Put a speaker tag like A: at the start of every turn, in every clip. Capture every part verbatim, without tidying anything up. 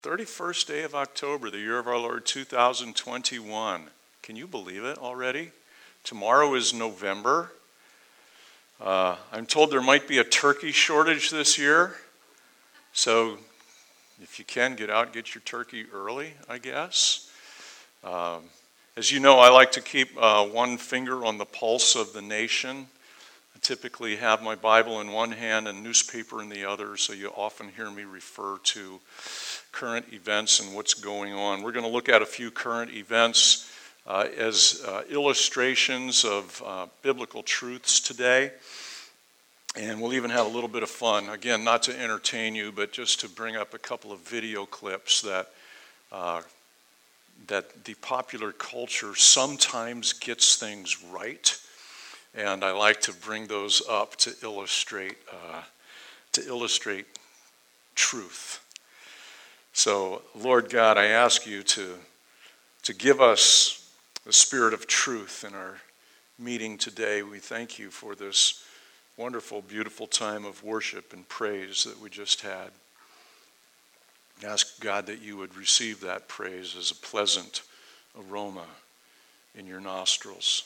A: thirty-first day of October, the year of our Lord two thousand twenty-one. Can you believe it already? Tomorrow is November. Uh, I'm told there might be a turkey shortage this year. So if you can, get out, get your turkey early, I guess. Um, as you know, I like to keep uh, one finger on the pulse of the nation. I typically have my Bible in one hand and newspaper in the other, so you often hear me refer to current events and what's going on. We're going to look at a few current events uh, as uh, illustrations of uh, biblical truths today. And we'll even have a little bit of fun. Again, not to entertain you, but just to bring up a couple of video clips that uh, that the popular culture sometimes gets things right. And I like to bring those up to illustrate uh, to illustrate truth. So, Lord God, I ask you to, to give us the spirit of truth in our meeting today. We thank you for this wonderful, beautiful time of worship and praise that we just had. Ask God that you would receive that praise as a pleasant aroma in your nostrils.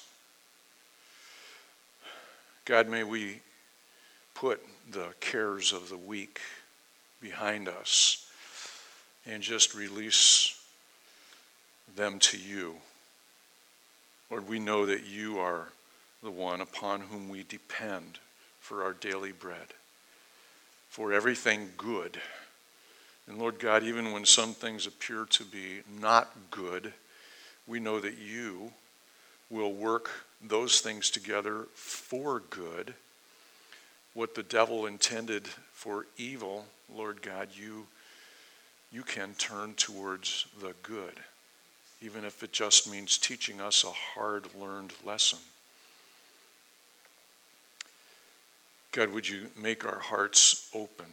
A: God, may we put the cares of the week behind us and just release them to you. Lord, we know that you are the one upon whom we depend for our daily bread, for everything good. And Lord God, even when some things appear to be not good, we know that you will work those things together for good. What the devil intended for evil, Lord God, you you can turn towards the good, even if it just means teaching us a hard-learned lesson. God, would you make our hearts open,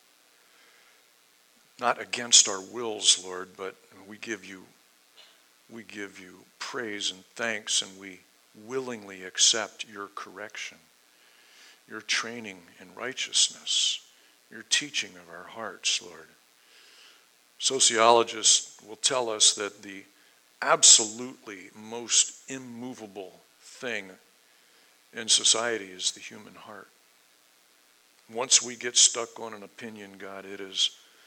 A: not against our wills, Lord, but we give you we give you praise and thanks, and we willingly accept your correction, your training in righteousness, your teaching of our hearts, Lord. Sociologists will tell us that the absolutely most immovable thing in society is the human heart. Once we get stuck on an opinion, God, it is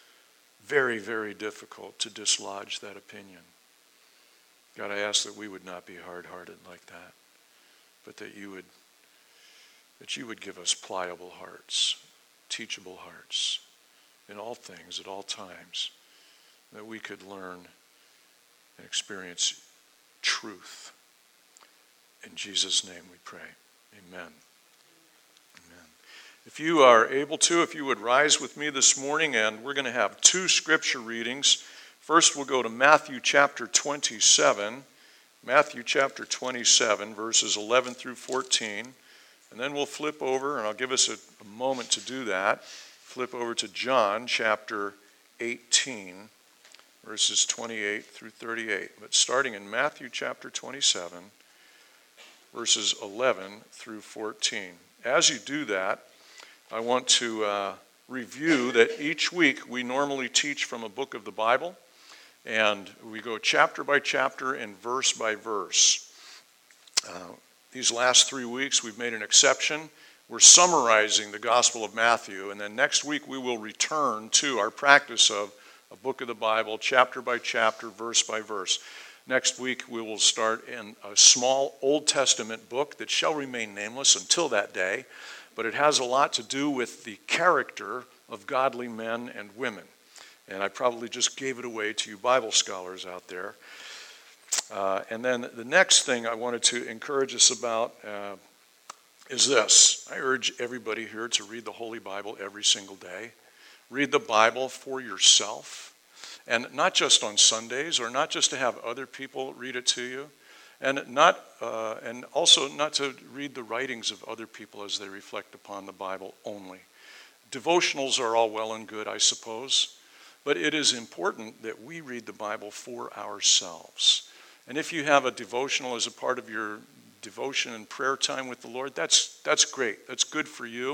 A: very, very difficult to dislodge that opinion. God, I ask that we would not be hard-hearted like that, but that you would that you would give us pliable hearts, teachable hearts in all things at all times, that we could learn and experience truth. In Jesus' name we pray. Amen. Amen. If you are able to, if you would rise with me this morning, and we're going to have two scripture readings. First, we'll go to Matthew chapter twenty-seven. Matthew chapter twenty-seven, verses eleven through fourteen. And then we'll flip over, and I'll give us a, a moment to do that. Flip over to John chapter eighteen, verses twenty-eight through thirty-eight. But starting in Matthew chapter twenty-seven, verses eleven through fourteen. As you do that, I want to uh, review that each week we normally teach from a book of the Bible. And we go chapter by chapter and verse by verse. Uh, these last three weeks we've made an exception. We're summarizing the Gospel of Matthew. And then next week we will return to our practice of a book of the Bible, chapter by chapter, verse by verse. Next week we will start in a small Old Testament book that shall remain nameless until that day. But it has a lot to do with the character of godly men and women. And I probably just gave it away to you Bible scholars out there. Uh, and then the next thing I wanted to encourage us about uh, is this. I urge everybody here to read the Holy Bible every single day. Read the Bible for yourself. And not just on Sundays, or not just to have other people read it to you. And not, uh, and also not to read the writings of other people as they reflect upon the Bible only. Devotionals are all well and good, I suppose. But it is important that we read the Bible for ourselves. And if you have a devotional as a part of your devotion and prayer time with the Lord, that's that's great. That's good for you.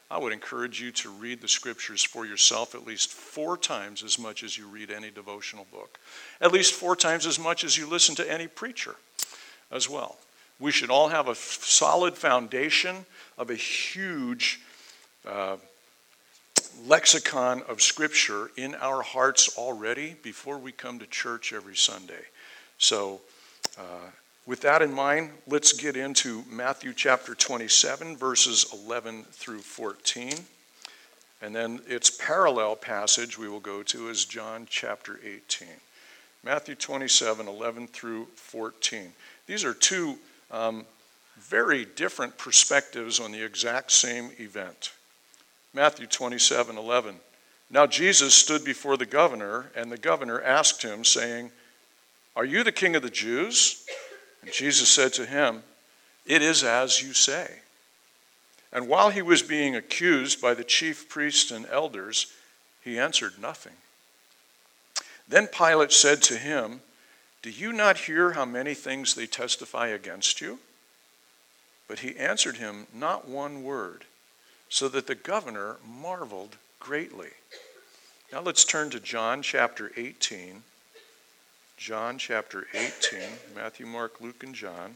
A: I would encourage you to read the scriptures for yourself at least four times as much as you read any devotional book. At least four times as much as you listen to any preacher as well. We should all have a f- solid foundation of a huge uh, lexicon of Scripture in our hearts already before we come to church every Sunday. So uh, with that in mind, let's get into Matthew chapter twenty-seven, verses eleven through fourteen. And then its parallel passage we will go to is John chapter eighteen. Matthew twenty-seven, eleven through fourteen. These are two um, very different perspectives on the exact same event. Matthew twenty-seven, eleven. Now Jesus stood before the governor, and the governor asked him, saying, "Are you the king of the Jews?" And Jesus said to him, "It is as you say." And while he was being accused by the chief priests and elders, he answered nothing. Then Pilate said to him, "Do you not hear how many things they testify against you?" But he answered him not one word, so that the governor marveled greatly. Now let's turn to John chapter eighteen. John chapter eighteen, Matthew, Mark, Luke, and John.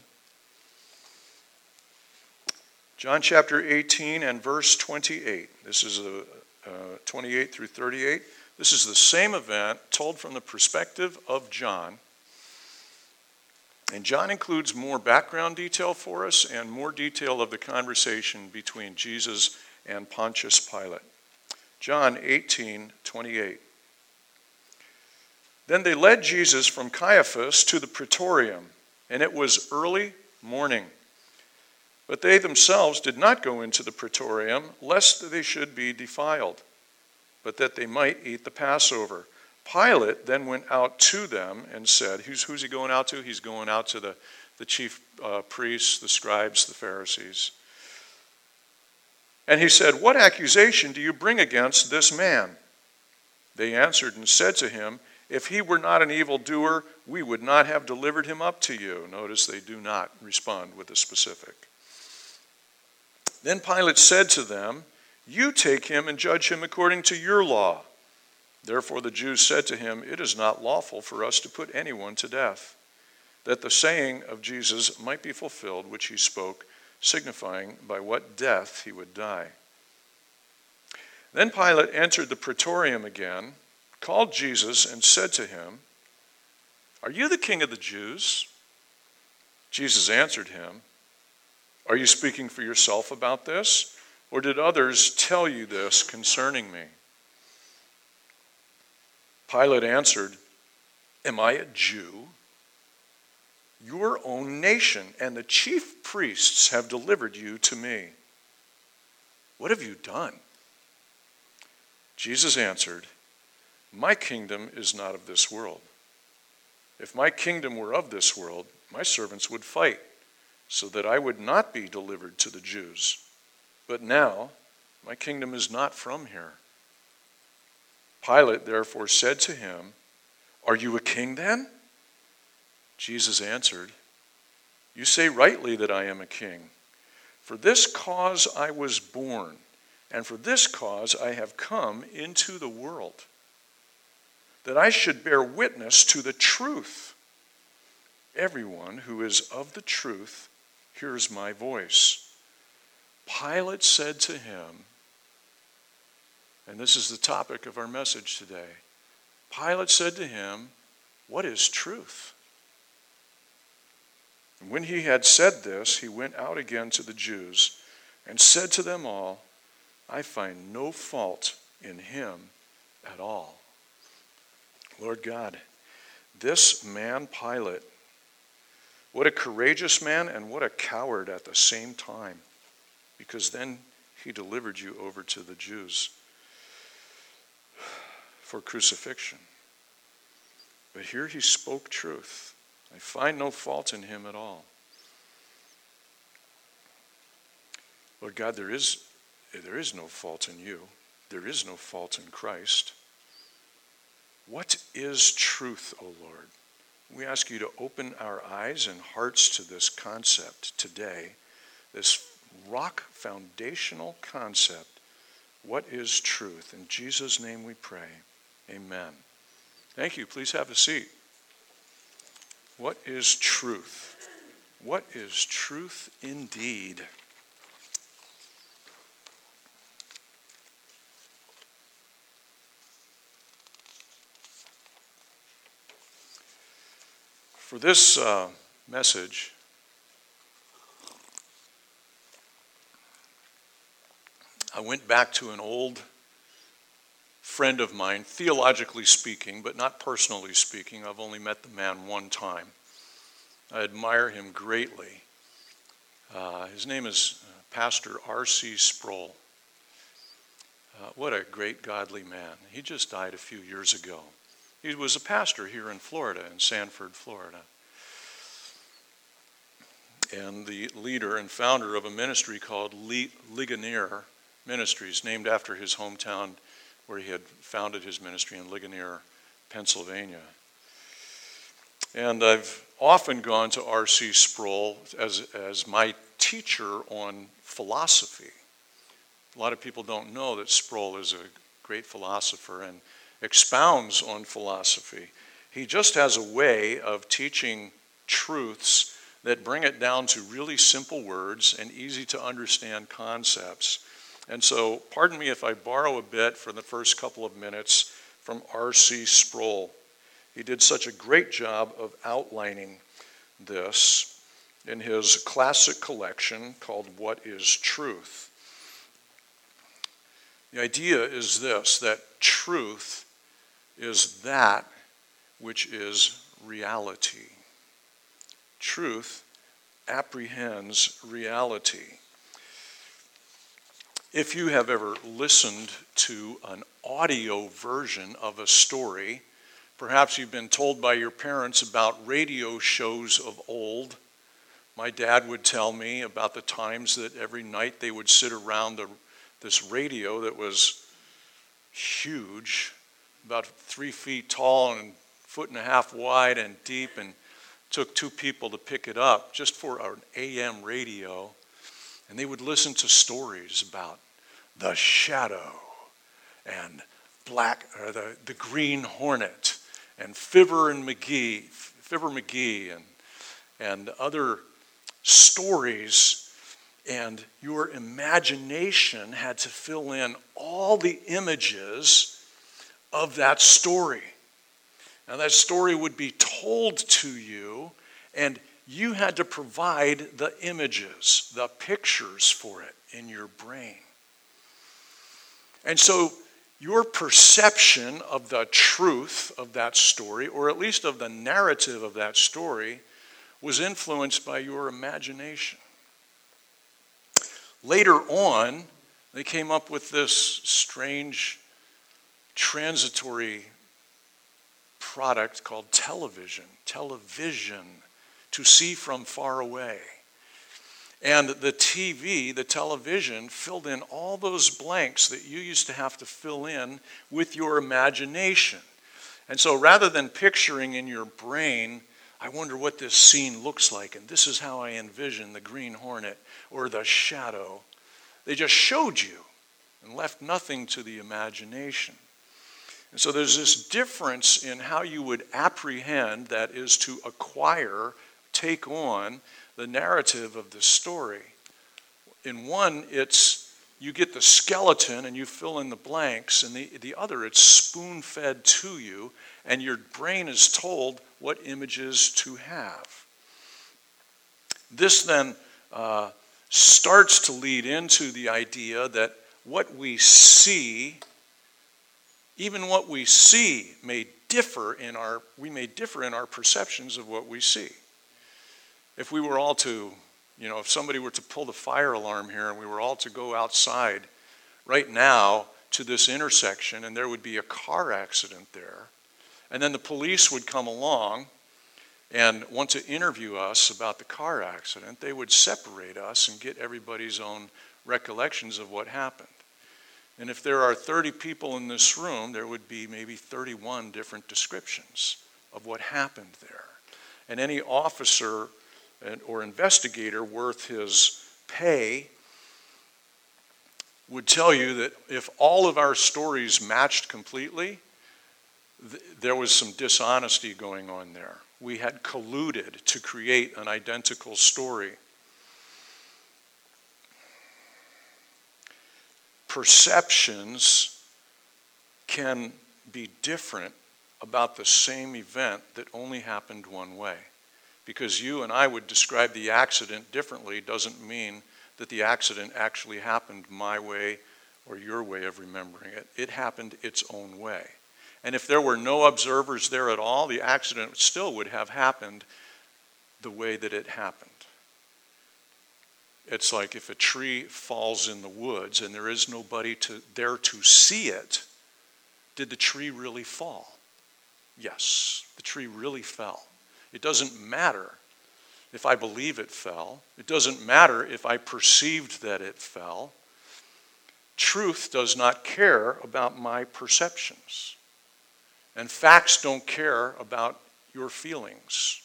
A: John chapter eighteen and verse twenty-eight. This is a, uh, twenty-eight through thirty-eight. This is the same event told from the perspective of John. And John includes more background detail for us and more detail of the conversation between Jesus and Pontius Pilate. John eighteen, twenty-eight. Then they led Jesus from Caiaphas to the praetorium, and it was early morning. But they themselves did not go into the praetorium, lest they should be defiled, but that they might eat the Passover. Pilate then went out to them and said, who's, who's he going out to? He's going out to the, the chief uh, priests, the scribes, the Pharisees. And he said, "What accusation do you bring against this man?" They answered and said to him, "If he were not an evildoer, we would not have delivered him up to you." Notice they do not respond with a specific. Then Pilate said to them, "You take him and judge him according to your law." Therefore the Jews said to him, "It is not lawful for us to put anyone to death," that the saying of Jesus might be fulfilled, which he spoke, signifying by what death he would die. Then Pilate entered the praetorium again, called Jesus, and said to him, "Are you the king of the Jews?" Jesus answered him, "Are you speaking for yourself about this, or did others tell you this concerning me?" Pilate answered, "Am I a Jew? Your own nation and the chief priests have delivered you to me. What have you done?" Jesus answered, "My kingdom is not of this world. If my kingdom were of this world, my servants would fight, so that I would not be delivered to the Jews. But now, my kingdom is not from here." Pilate therefore said to him, "Are you a king then?" Jesus answered, "You say rightly that I am a king. For this cause I was born, and for this cause I have come into the world, that I should bear witness to the truth. Everyone who is of the truth hears my voice." Pilate said to him, and this is the topic of our message today, Pilate said to him, "What is truth?" And when he had said this, he went out again to the Jews and said to them all, "I find no fault in him at all." Lord God, this man Pilate, what a courageous man and what a coward at the same time, because then he delivered you over to the Jews for crucifixion. But here he spoke truth. I find no fault in him at all. Lord God, there is, there is no fault in you. There is no fault in Christ. What is truth, O Lord? We ask you to open our eyes and hearts to this concept today, this rock foundational concept What is truth? In Jesus' name we pray. Amen. Thank you. Please have a seat. What is truth? What is truth indeed? For this uh, message, I went back to an old friend of mine, theologically speaking, but not personally speaking. I've only met the man one time. I admire him greatly. Uh, his name is Pastor R C Sproul. Uh, what a great godly man. He just died a few years ago. He was a pastor here in Florida, in Sanford, Florida. And the leader and founder of a ministry called Ligonier Ministries, named after his hometown where he had founded his ministry in Ligonier, Pennsylvania. And I've often gone to R C Sproul as, as my teacher on philosophy. A lot of people don't know that Sproul is a great philosopher and expounds on philosophy. He just has a way of teaching truths that bring it down to really simple words and easy to understand concepts. And so, pardon me if I borrow a bit for the first couple of minutes from R C Sproul. He did such a great job of outlining this in his classic collection called What is Truth? The idea is this, that truth is that which is reality. Truth apprehends reality. If you have ever listened to an audio version of a story, perhaps you've been told by your parents about radio shows of old. My dad would tell me about the times that every night they would sit around the, this radio that was huge, about three feet tall and a foot and a half wide and deep, and took two people to pick it up just for an A M radio. And they would listen to stories about the Shadow and Black, or the, the Green Hornet and Fibber and McGee, Fibber McGee and, and other stories. And your imagination had to fill in all the images of that story. Now that story would be told to you, and you had to provide the images, the pictures for it in your brain. And so your perception of the truth of that story, or at least of the narrative of that story, was influenced by your imagination. Later on, they came up with this strange transitory product called television. Television, to see from far away. And the T V, the television, filled in all those blanks that you used to have to fill in with your imagination. And so rather than picturing in your brain, I wonder what this scene looks like, and this is how I envision the Green Hornet or the Shadow, they just showed you and left nothing to the imagination. And so there's this difference in how you would apprehend, that is to acquire, take on the narrative of the story. In one, it's you get the skeleton and you fill in the blanks, and the, the other, it's spoon-fed to you, and your brain is told what images to have. This then uh, starts to lead into the idea that what we see, even what we see may differ in our, we may differ in our perceptions of what we see. If we were all to, you know, if somebody were to pull the fire alarm here and we were all to go outside right now to this intersection and there would be a car accident there, and then the police would come along and want to interview us about the car accident, they would separate us and get everybody's own recollections of what happened. And if there are thirty people in this room, there would be maybe thirty-one different descriptions of what happened there. And any officer or investigator worth his pay would tell you that if all of our stories matched completely, th- there was some dishonesty going on there. We had colluded to create an identical story. Perceptions can be different about the same event that only happened one way. Because you and I would describe the accident differently doesn't mean that the accident actually happened my way or your way of remembering it. It happened its own way. And if there were no observers there at all, the accident still would have happened the way that it happened. It's like if a tree falls in the woods and there is nobody to, there to see it, did the tree really fall? Yes, the tree really fell. It doesn't matter if I believe it fell. It doesn't matter if I perceived that it fell. Truth does not care about my perceptions. And facts don't care about your feelings.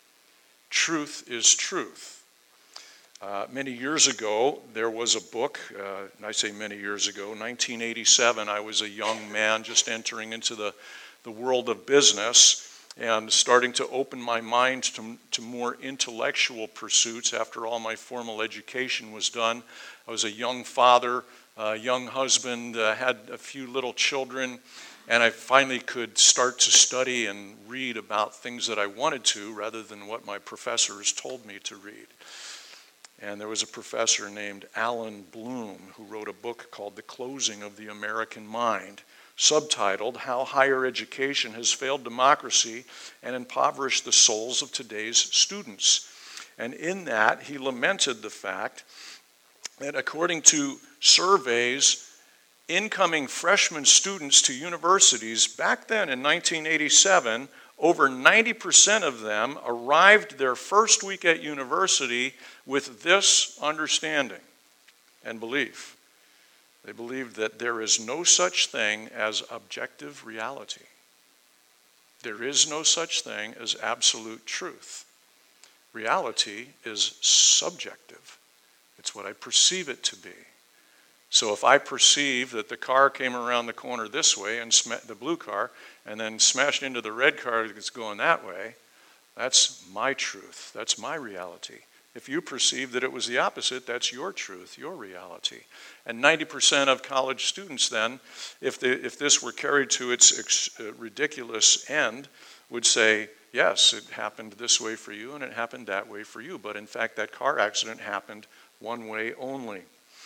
A: Truth is truth. Uh, many years ago, there was a book, uh, and I say many years ago, nineteen eighty-seven, I was a young man just entering into the, the world of business and starting to open my mind to, to more intellectual pursuits after all my formal education was done. I was a young father, a young husband, uh, had a few little children, and I finally could start to study and read about things that I wanted to rather than what my professors told me to read. And there was a professor named Alan Bloom who wrote a book called The Closing of the American Mind, subtitled How Higher Education Has Failed Democracy and Impoverished the Souls of Today's Students. And in that, he lamented the fact that according to surveys, incoming freshman students to universities back then in nineteen eighty-seven, over ninety percent of them arrived their first week at university with this understanding and belief. They believed that there is no such thing as objective reality. There is no such thing as absolute truth. Reality is subjective. It's what I perceive it to be. So if I perceive that the car came around the corner this way, and sm- the blue car, and then smashed into the red car that's going that way, that's my truth. That's my reality. If you perceive that it was the opposite, that's your truth, your reality. And ninety percent of college students then, if, the, if this were carried to its ex, uh, ridiculous end, would say, yes, it happened this way for you and it happened that way for you. But in fact, that car accident happened one way only.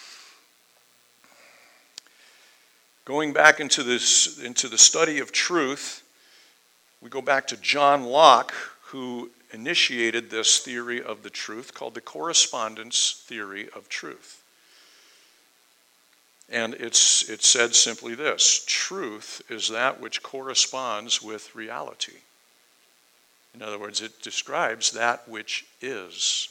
A: Going back into this, into the study of truth, we go back to John Locke, who initiated this theory of the truth called the correspondence theory of truth. And it's it said simply this: truth is that which corresponds with reality. In other words, it describes that which is.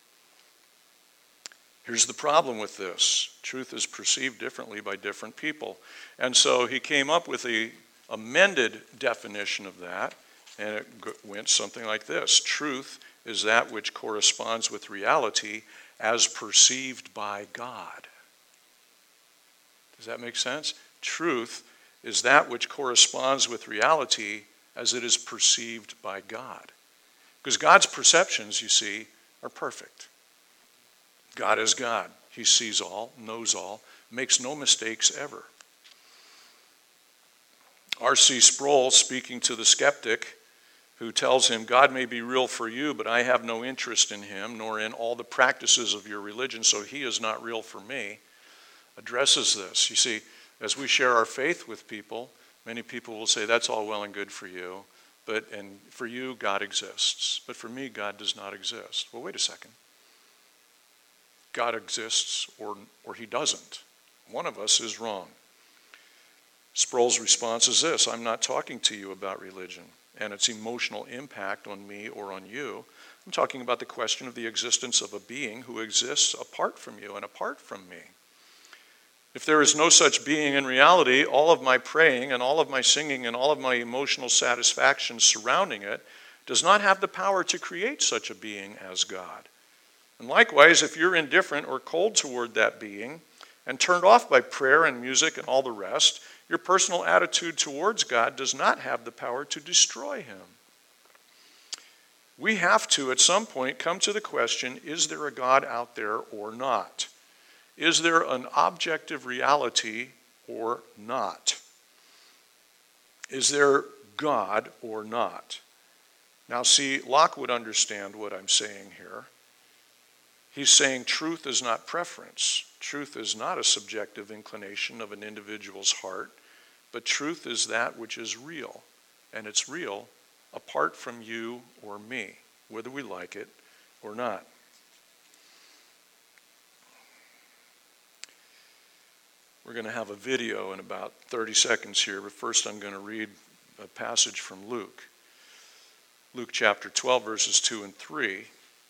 A: Here's the problem with this. Truth is perceived differently by different people. And so he came up with a amended definition of that, and it went something like this: truth is that which corresponds with reality as perceived by God. Does that make sense? Truth is that which corresponds with reality as it is perceived by God. Because God's perceptions, you see, are perfect. God is God. He sees all, knows all, makes no mistakes ever. R C Sproul, speaking to the skeptic, who tells him, God may be real for you, but I have no interest in him, nor in all the practices of your religion, so he is not real for me, addresses this. You see, as we share our faith with people, many people will say, that's all well and good for you, but and for you, God exists. But for me, God does not exist. Well, wait a second. God exists or, or he doesn't. One of us is wrong. Sproul's response is this: I'm not talking to you about religion and its emotional impact on me or on you. I'm talking about the question of the existence of a being who exists apart from you and apart from me. If there is no such being in reality, all of my praying and all of my singing and all of my emotional satisfaction surrounding it does not have the power to create such a being as God. And likewise, if you're indifferent or cold toward that being, and turned off by prayer and music and all the rest, your personal attitude towards God does not have the power to destroy him. We have to, at some point, come to the question, is there a God out there or not? Is there an objective reality or not? Is there God or not? Now see, Locke would understand what I'm saying here. He's saying truth is not preference. Truth is not a subjective inclination of an individual's heart, but truth is that which is real, and it's real apart from you or me, whether we like it or not. We're going to have a video in about thirty seconds here, but first I'm going to read a passage from Luke. Luke chapter twelve, verses two and three.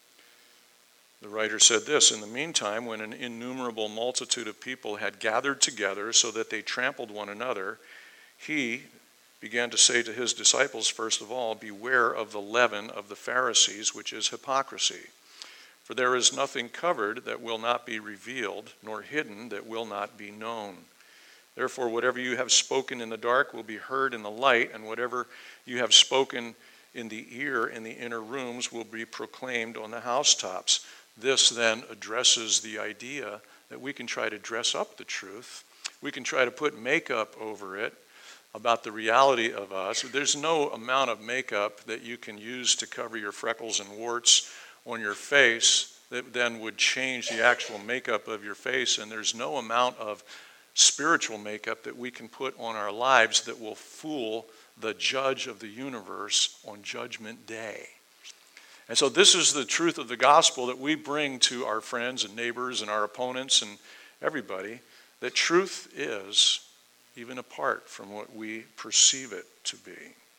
A: The writer said this, "In the meantime, when an innumerable multitude of people had gathered together so that they trampled one another, he began to say to his disciples, first of all, beware of the leaven of the Pharisees, which is hypocrisy. For there is nothing covered that will not be revealed, nor hidden that will not be known. Therefore, whatever you have spoken in the dark will be heard in the light, and whatever you have spoken in the ear in the inner rooms will be proclaimed on the housetops." This then addresses the idea that we can try to dress up the truth. We can try to put makeup over it about the reality of us. There's no amount of makeup that you can use to cover your freckles and warts on your face that then would change the actual makeup of your face. And there's no amount of spiritual makeup that we can put on our lives that will fool the judge of the universe on Judgment Day. And so this is the truth of the gospel that we bring to our friends and neighbors and our opponents and everybody, that truth is even apart from what we perceive it to be.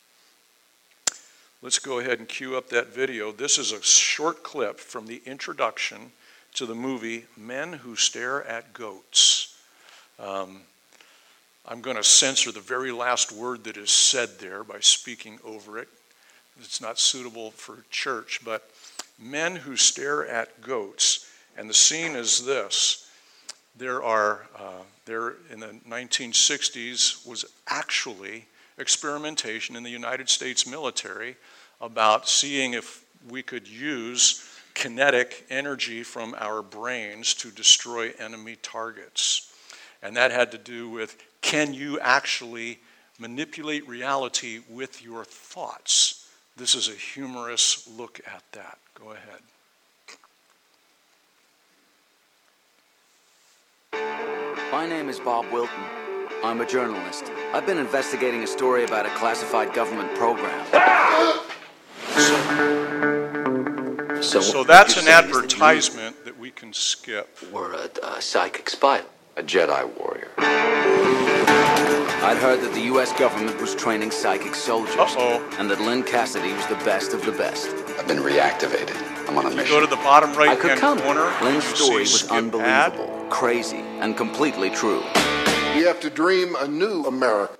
A: Let's go ahead and cue up that video. This is a short clip from the introduction to the movie Men Who Stare at Goats. Um, I'm going to censor the very last word that is said there by speaking over it. It's not suitable for church, but men who stare at goats. And the scene is this. There are, uh, there in the nineteen sixties was actually experimentation in the United States military about seeing if we could use kinetic energy from our brains to destroy enemy targets. And that had to do with, can you actually manipulate reality with your thoughts? This is a humorous look at that. Go ahead.
B: My name is Bob Wilton. I'm a journalist. I've been investigating a story about a classified government program.
A: So, so that's an advertisement that, that we can skip.
B: We're a, a psychic spy.
C: A Jedi warrior.
B: I'd heard that the U S government was training psychic soldiers.
A: Uh-oh.
B: And that Lynn Cassidy was the best of the best.
C: I've been reactivated. I'm on a
A: you
C: mission.
A: Go to the bottom right hand corner.
B: Lynn's story was unbelievable, ad. crazy, and completely true.
D: We have to dream a new America.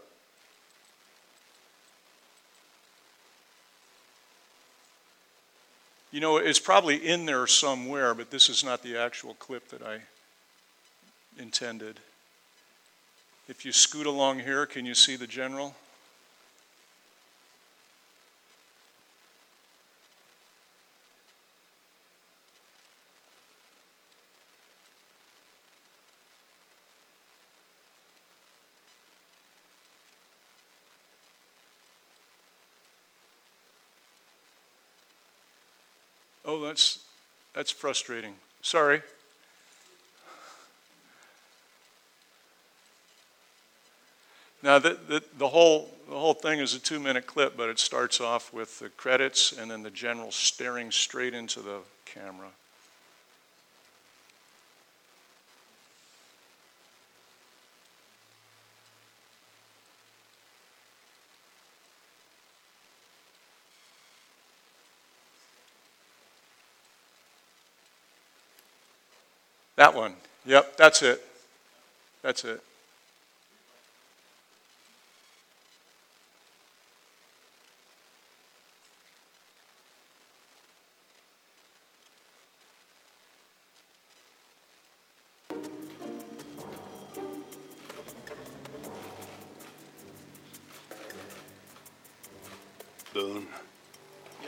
A: You know, it's probably in there somewhere, but this is not the actual clip that I intended. If you scoot along here, can you see the general? Oh, that's that's frustrating. Sorry. Now, the, the, the, whole, the whole thing is a two-minute clip, but it starts off with the credits and then the general staring straight into the camera. That one. Yep, that's it. That's it.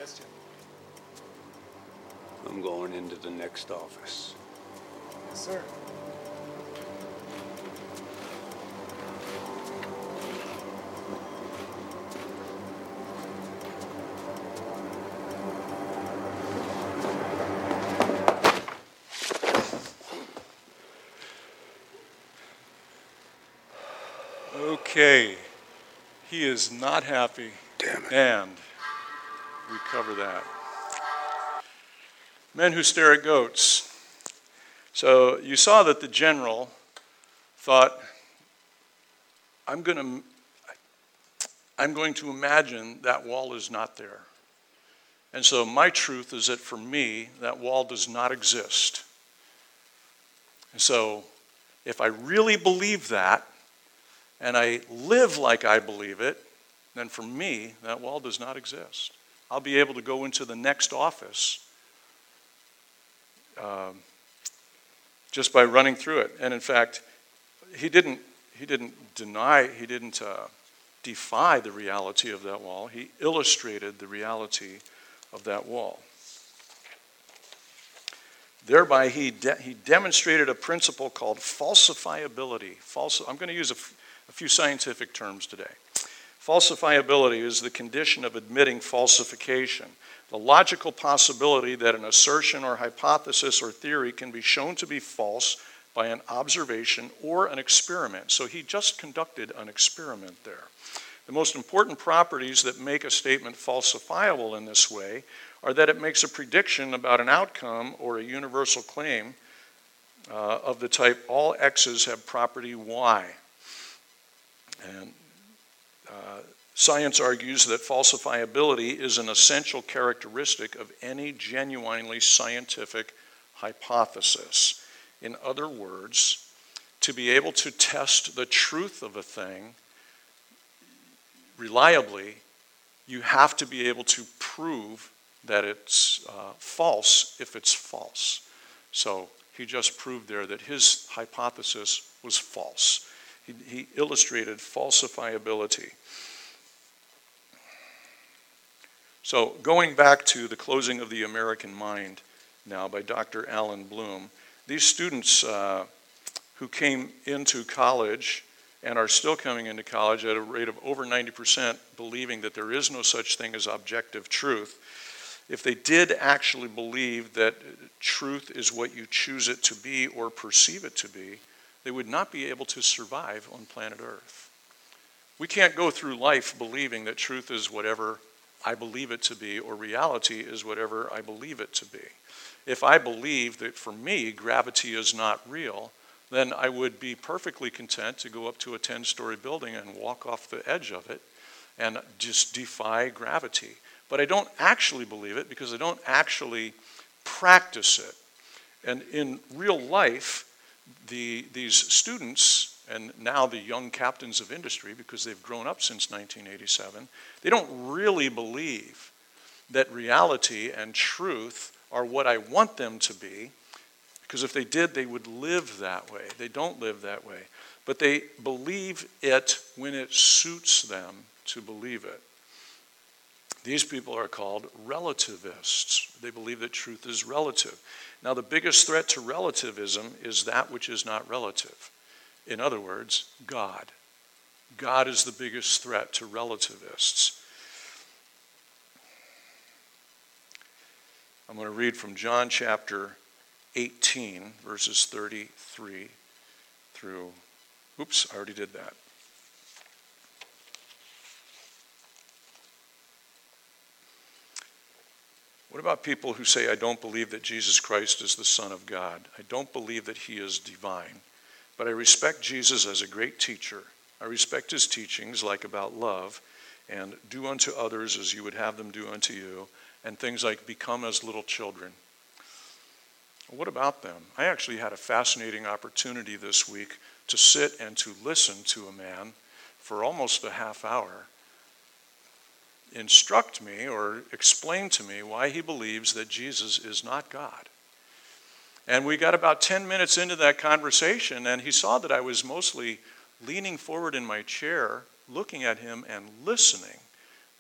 E: Yes, Jim.
F: I'm going into the next office.
E: Yes, sir.
A: Okay, he is not happy.
F: Damn it.
A: And we cover that. Men who stare at goats. So you saw that the general thought, I'm going to, I'm going to imagine that wall is not there. And so my truth is that for me, that wall does not exist. And so if I really believe that, and I live like I believe it, then for me, that wall does not exist. I'll be able to go into the next office um, just by running through it. And in fact, he didn't, he didn't deny, he didn't uh, defy the reality of that wall. He illustrated the reality of that wall. Thereby, he, de- he demonstrated a principle called falsifiability. Falsi- I'm going to use a, f- a few scientific terms today. Falsifiability is the condition of admitting falsification, the logical possibility that an assertion or hypothesis or theory can be shown to be false by an observation or an experiment. So he just conducted an experiment there. The most important properties that make a statement falsifiable in this way are that it makes a prediction about an outcome or a universal claim uh, of the type all x's have property y. And uh, science argues that falsifiability is an essential characteristic of any genuinely scientific hypothesis. In other words, to be able to test the truth of a thing reliably, you have to be able to prove that it's uh, false if it's false. So he just proved there that his hypothesis was false. He, he illustrated falsifiability. So going back to The Closing of the American Mind now by Doctor Alan Bloom, these students uh, who came into college and are still coming into college at a rate of over ninety percent believing that there is no such thing as objective truth, if they did actually believe that truth is what you choose it to be or perceive it to be, they would not be able to survive on planet Earth. We can't go through life believing that truth is whatever I believe it to be or reality is whatever I believe it to be. If I believe that for me gravity is not real, then I would be perfectly content to go up to a ten-story building and walk off the edge of it and just defy gravity. But I don't actually believe it because I don't actually practice it. And in real life, the, these students, and now the young captains of industry, because they've grown up since nineteen eighty-seven, they don't really believe that reality and truth are what I want them to be, because if they did, they would live that way. They don't live that way. But they believe it when it suits them to believe it. These people are called relativists. They believe that truth is relative. Now, the biggest threat to relativism is that which is not relative. In other words, God. God is the biggest threat to relativists. I'm going to read from John chapter eighteen, verses thirty-three through, oops, I already did that. What about people who say, I don't believe that Jesus Christ is the Son of God. I don't believe that he is divine. But I respect Jesus as a great teacher. I respect his teachings, like about love, and do unto others as you would have them do unto you, and things like become as little children. What about them? I actually had a fascinating opportunity this week to sit and to listen to a man for almost a half hour instruct me or explain to me why he believes that Jesus is not God. And we got about ten minutes into that conversation, and he saw that I was mostly leaning forward in my chair, looking at him and listening.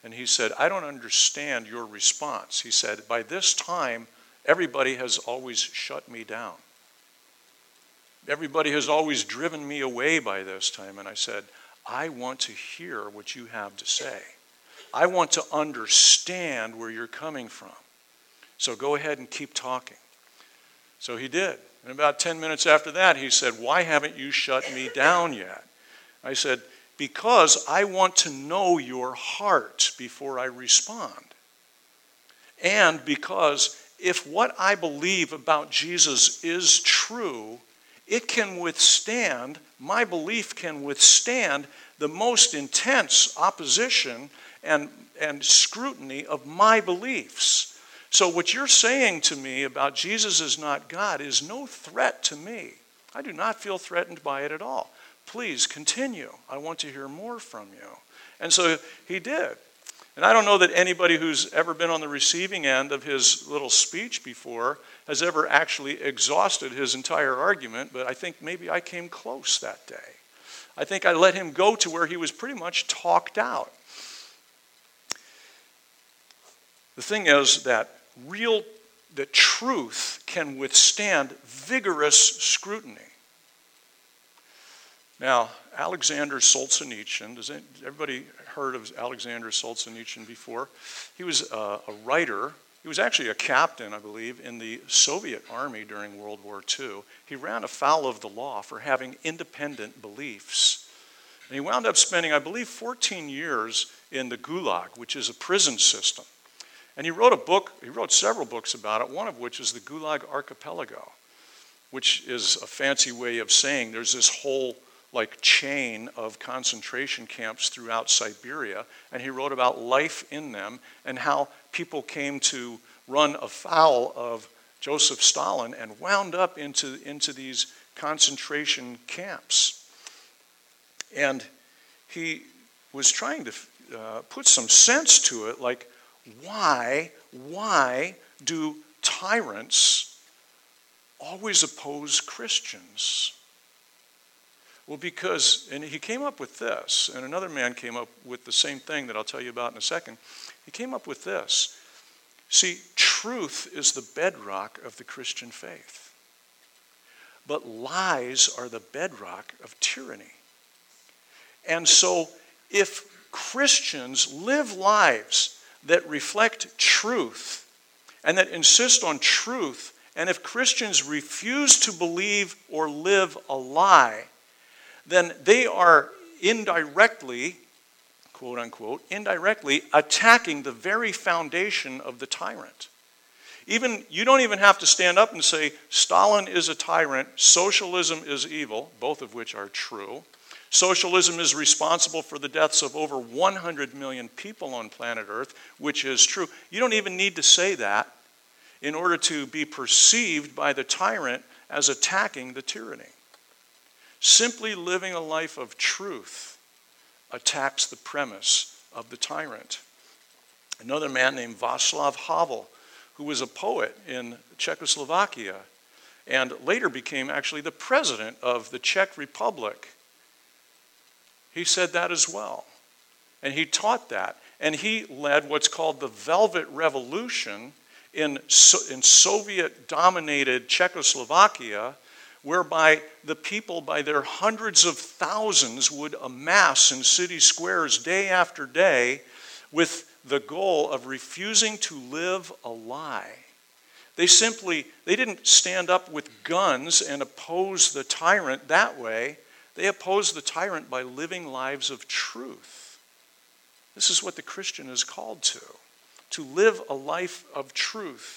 A: And he said, I don't understand your response. He said, by this time, everybody has always shut me down. Everybody has always driven me away by this time. And I said, I want to hear what you have to say. I want to understand where you're coming from. So go ahead and keep talking. So he did. And about ten minutes after that, he said, why haven't you shut me down yet? I said, because I want to know your heart before I respond. And because if what I believe about Jesus is true, it can withstand, my belief can withstand the most intense opposition and, and scrutiny of my beliefs. So what you're saying to me about Jesus is not God is no threat to me. I do not feel threatened by it at all. Please continue. I want to hear more from you. And so he did. And I don't know that anybody who's ever been on the receiving end of his little speech before has ever actually exhausted his entire argument, but I think maybe I came close that day. I think I let him go to where he was pretty much talked out. The thing is that real, that truth can withstand vigorous scrutiny. Now, Alexander Solzhenitsyn, has everybody heard of Alexander Solzhenitsyn before? He was a, a writer. He was actually a captain, I believe, in the Soviet army during World War Two. He ran afoul of the law for having independent beliefs. And he wound up spending, I believe, fourteen years in the Gulag, which is a prison system. And he wrote a book, he wrote several books about it, one of which is the Gulag Archipelago, which is a fancy way of saying there's this whole like chain of concentration camps throughout Siberia, and he wrote about life in them and how people came to run afoul of Joseph Stalin and wound up into, into these concentration camps. And he was trying to uh, put some sense to it, like why, why do tyrants always oppose Christians? Well, because, and he came up with this, and another man came up with the same thing that I'll tell you about in a second. He came up with this. See, truth is the bedrock of the Christian faith. But lies are the bedrock of tyranny. And so, if Christians live lives that reflect truth and that insist on truth, and if Christians refuse to believe or live a lie, then they are indirectly, quote unquote, indirectly attacking the very foundation of the tyrant. Even, you don't even have to stand up and say, Stalin is a tyrant, socialism is evil, both of which are true. Socialism is responsible for the deaths of over one hundred million people on planet Earth, which is true. You don't even need to say that in order to be perceived by the tyrant as attacking the tyranny. Simply living a life of truth attacks the premise of the tyrant. Another man named Václav Havel, who was a poet in Czechoslovakia and later became actually the president of the Czech Republic, he said that as well. And he taught that. And he led what's called the Velvet Revolution in, in Soviet-dominated Czechoslovakia, whereby the people by their hundreds of thousands would amass in city squares day after day with the goal of refusing to live a lie. They simply, they didn't stand up with guns and oppose the tyrant that way. They opposed the tyrant by living lives of truth. This is what the Christian is called to, to live a life of truth.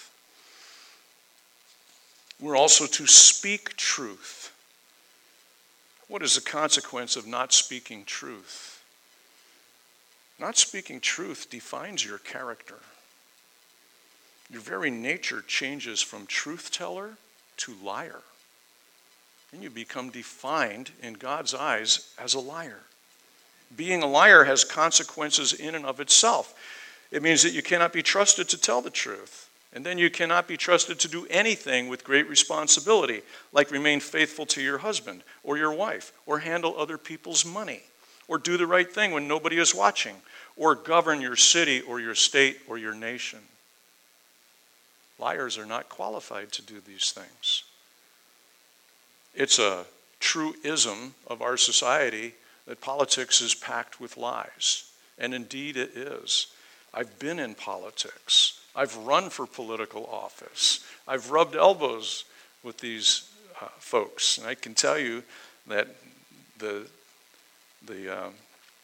A: We're also to speak truth. What is the consequence of not speaking truth? Not speaking truth defines your character. Your very nature changes from truth teller to liar. And you become defined in God's eyes as a liar. Being a liar has consequences in and of itself. It means that you cannot be trusted to tell the truth. And then you cannot be trusted to do anything with great responsibility, like remain faithful to your husband or your wife, or handle other people's money, or do the right thing when nobody is watching, or govern your city or your state or your nation. Liars are not qualified to do these things. It's a truism of our society that politics is packed with lies. And indeed it is. I've been in politics. I've run for political office. I've rubbed elbows with these uh, folks. And I can tell you that the, the, um,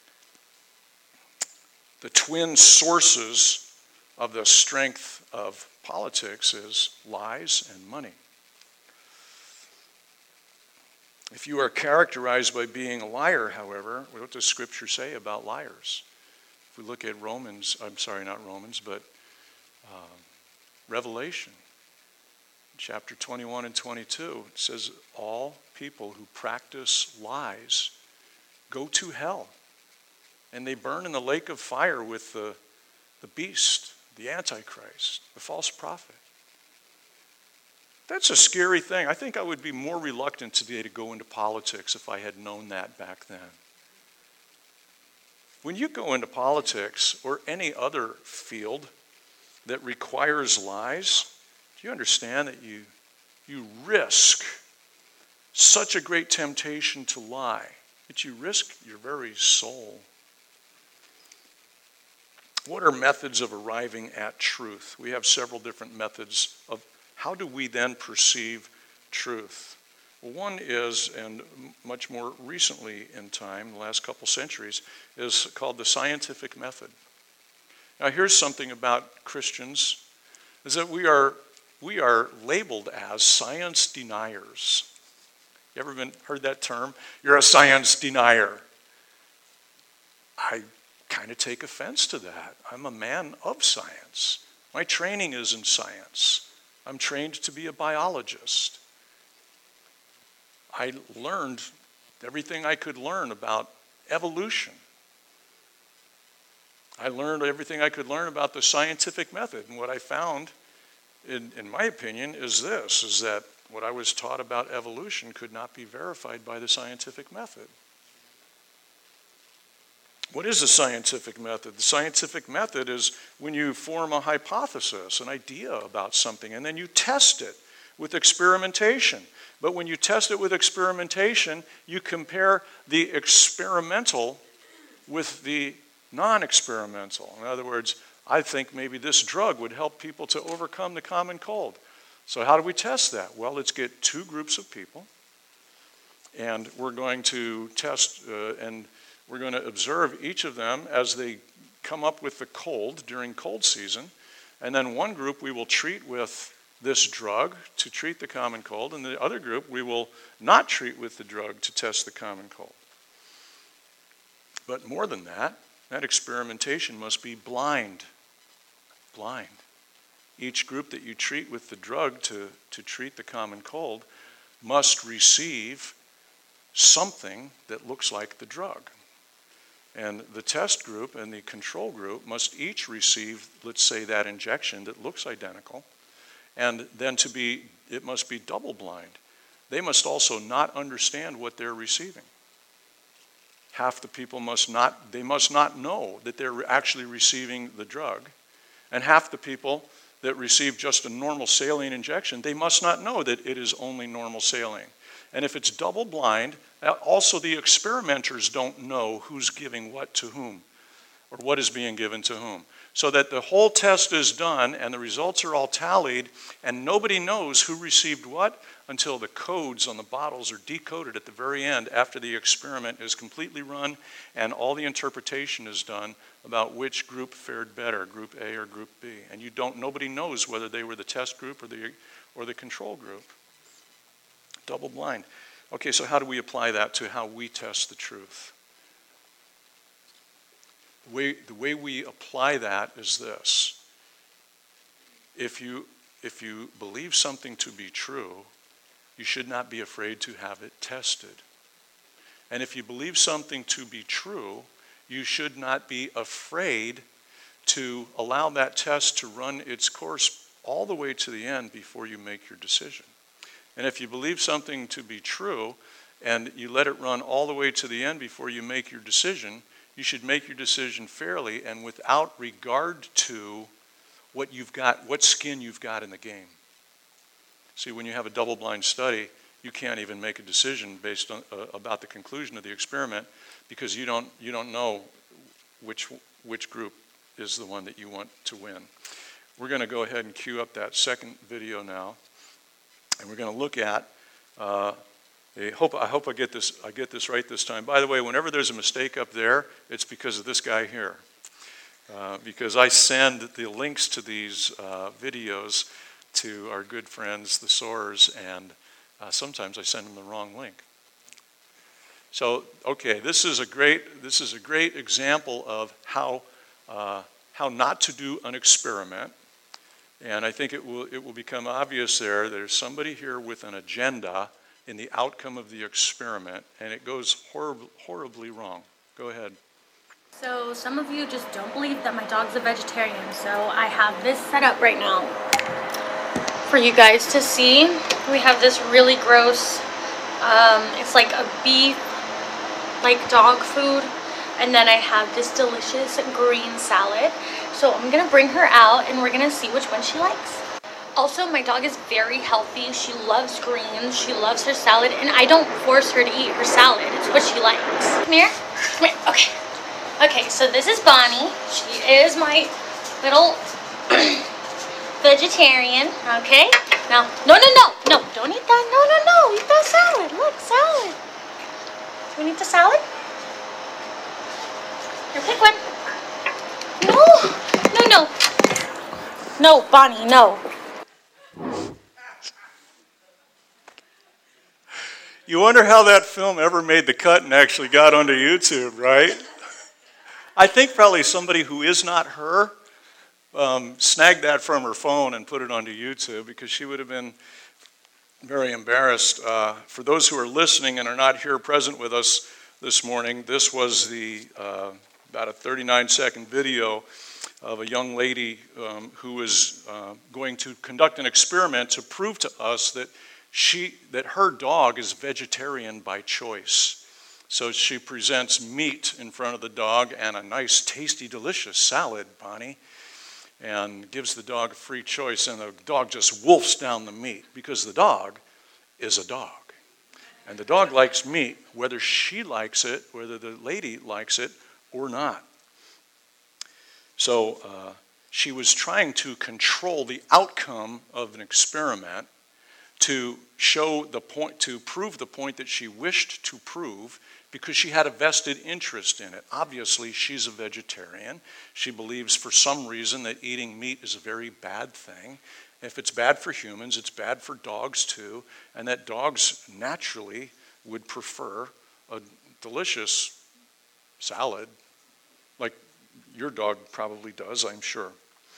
A: the twin sources of the strength of politics is lies and money. If you are characterized by being a liar, however, what does Scripture say about liars? If we look at Romans, I'm sorry, not Romans, but uh, Revelation, chapter twenty-one and twenty-two, it says, all people who practice lies go to hell, and they burn in the lake of fire with the, the beast, the Antichrist, the false prophet. That's a scary thing. I think I would be more reluctant today to go into politics if I had known that back then. When you go into politics or any other field that requires lies, do you understand that you, you risk such a great temptation to lie that you risk your very soul? What are methods of arriving at truth? We have several different methods of how do we then perceive truth? Well, one is, and much more recently in time, the last couple centuries, is called the scientific method. Now, here's something about Christians, is that we are we are labeled as science deniers. You ever been heard that term? You're a science denier. I kind of take offense to that. I'm a man of science. My training is in science. I'm trained to be a biologist. I learned everything I could learn about evolution. I learned everything I could learn about the scientific method. And what I found, in, in my opinion, is this, is that what I was taught about evolution could not be verified by the scientific method. What is the scientific method? The scientific method is when you form a hypothesis, an idea about something, and then you test it with experimentation. But when you test it with experimentation, you compare the experimental with the non-experimental. In other words, I think maybe this drug would help people to overcome the common cold. So how do we test that? Well, let's get two groups of people, and we're going to test uh, and we're going to observe each of them as they come up with the cold during cold season. And then one group we will treat with this drug to treat the common cold, and the other group we will not treat with the drug to test the common cold. But more than that, that experimentation must be blind. Blind. Each group that you treat with the drug to, to treat the common cold must receive something that looks like the drug. And the test group and the control group must each receive, let's say, that injection that looks identical. And then to be, it must be double blind. They must also not understand what they're receiving. Half the people must not, they must not know that they're actually receiving the drug. And half the people that receive just a normal saline injection, they must not know that it is only normal saline. And if it's double blind, also the experimenters don't know who's giving what to whom, or what is being given to whom. So that the whole test is done and the results are all tallied, and nobody knows who received what until the codes on the bottles are decoded at the very end after the experiment is completely run and all the interpretation is done about which group fared better, group A or group B. And you don't, nobody knows whether they were the test group or the, or the control group. Double blind. Okay, so how do we apply that to how we test the truth? The way, the way we apply that is this. If you, if you believe something to be true, you should not be afraid to have it tested. And if you believe something to be true, you should not be afraid to allow that test to run its course all the way to the end before you make your decision. And if you believe something to be true, and you let it run all the way to the end before you make your decision, you should make your decision fairly and without regard to what you've got, what skin you've got in the game. See, when you have a double-blind study, you can't even make a decision based on uh, about the conclusion of the experiment because you don't you don't know which which group is the one that you want to win. We're going to go ahead and cue up that second video now, and we're going to look at. Uh, I hope I hope I get this I get this right this time. By the way, whenever there's a mistake up there, it's because of this guy here, uh, because I send the links to these uh, videos to our good friends, the Soarers, and uh, sometimes I send them the wrong link. So, okay, this is a great this is a great example of how uh, how not to do an experiment, and I think it will it will become obvious there. There's somebody here with an agenda in the outcome of the experiment, and it goes horrib- horribly wrong. Go ahead.
E: So some of you just don't believe that my dog's a vegetarian, so I have this set up right now for you guys to see. We have this really gross, um, it's like a beef, like dog food, and then I have this delicious green salad. So I'm gonna bring her out and we're gonna see which one she likes. Also, my dog is very healthy. She loves greens, she loves her salad, and I don't force her to eat her salad. It's what she likes. Come here, come here, okay. Okay, so this is Bonnie. She is my little vegetarian, okay? Now, no, no, no, no, don't eat that. No, no, no, eat that salad. Look, salad. Do you want to eat the salad? Here, pick one. No, no, no. No, Bonnie, no.
A: You wonder how that film ever made the cut and actually got onto YouTube, right? I think probably somebody who is not her um, snagged that from her phone and put it onto YouTube because she would have been very embarrassed. Uh, for those who are listening and are not here present with us this morning, this was the uh, about a thirty-nine second video of a young lady um, who was uh, going to conduct an experiment to prove to us that she that her dog is vegetarian by choice. So she presents meat in front of the dog and a nice, tasty, delicious salad, Bonnie, and gives the dog a free choice, and the dog just wolfs down the meat because the dog is a dog. And the dog likes meat, whether she likes it, whether the lady likes it or not. So uh, she was trying to control the outcome of an experiment to show the point, to prove the point that she wished to prove, because she had a vested interest in it. Obviously, she's a vegetarian. She believes for some reason that eating meat is a very bad thing. If it's bad for humans, it's bad for dogs too, and that dogs naturally would prefer a delicious salad, like your dog probably does, I'm sure.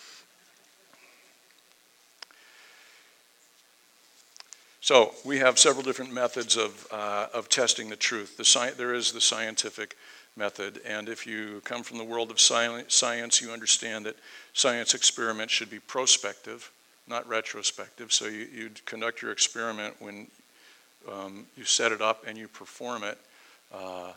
A: So we have several different methods of uh, of testing the truth. The sci- there is the scientific method, and if you come from the world of sci- science, you understand that science experiments should be prospective, not retrospective. So you you conduct your experiment when um, you set it up and you perform it uh,